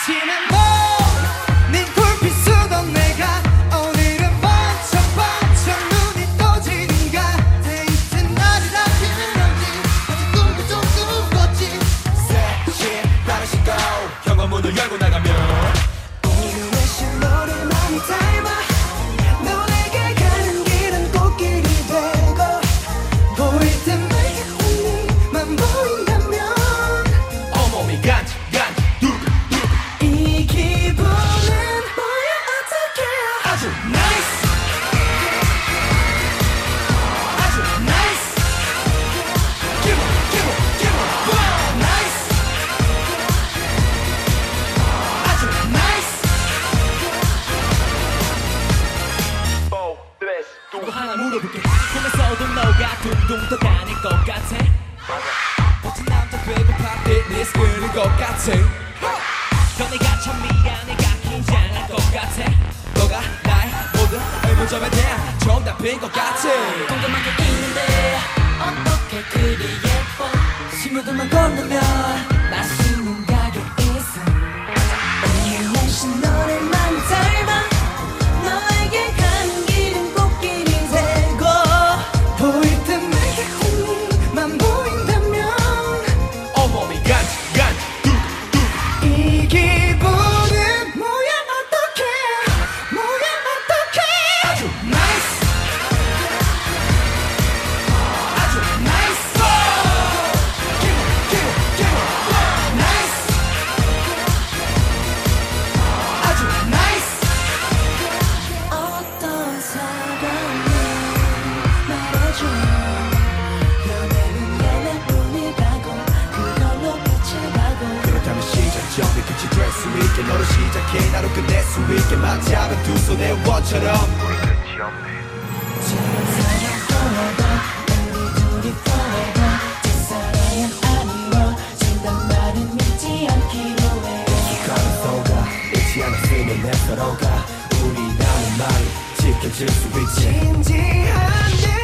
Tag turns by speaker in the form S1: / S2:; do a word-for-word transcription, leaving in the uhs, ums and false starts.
S1: 지난번 네 불빛 쓰던 내가 오늘은 번쩍 번쩍 눈이 떠지는가. 데이트 날이라 필요한지 아직 꿈도 좀 꾸었지.
S2: 새신 나를 신고 현관문을 열고 나가면
S1: 오늘 외신 너를 많이 닮아. 너에게 가는 길은 꽃길이 되고 보일 때마다 언니만 보인다면
S2: 온몸이 간지 간지 두근두근
S1: 이 기분은 뭐야 어떡해.
S2: 아주 나이스 아주 나이스 Give on give on give on wow 나이스 아주 나이스 four, tres, two
S3: 또 하나 물어볼게. 꿈에서도 너가 둥둥 더 다닐 것 같아. 멋진 남자 되고 팝 피트니스 끄는 것 같아. 너네가 참 미안해 가 긴장할 것 같아. 너가 나의 모든 의문점에 대한 정답인 것 같아. 궁금한 게 있는데 어떻게 그리 예뻐. 친구들만 건너면 맛있는 가게 있어.
S1: 오늘 날씨 너를 많이 닮아. 너에게 가는 길은 꽃길이 되고 보일 때마다 언니만 보인다면
S2: 온몸이 간지 간지 두근두근
S1: 이 기분은 뭐야 어떡해. 뭐야 어떡해.
S2: 아주 나이스 아주 나이스 Give on give on give on wow 나이스 아주 나이스
S1: 어떤 사랑이 말해줘. 연애는 예매뿐이 가고 그걸로 끝이 가고.
S2: 그렇다면 시작점이 끝이 될 수 있게 너를 시작해 나로 끝낼 수 있게 맞잡은 두 손의 원처럼
S1: 지금 사랑 forever 우리 둘이 forever 뒷사랑은 아니워진단 말은 믿지 않기로 해.
S2: 가는 서가 잊지 않았으면 내 서로가 우리라는 말이 지켜질 수 있지
S1: 진지한데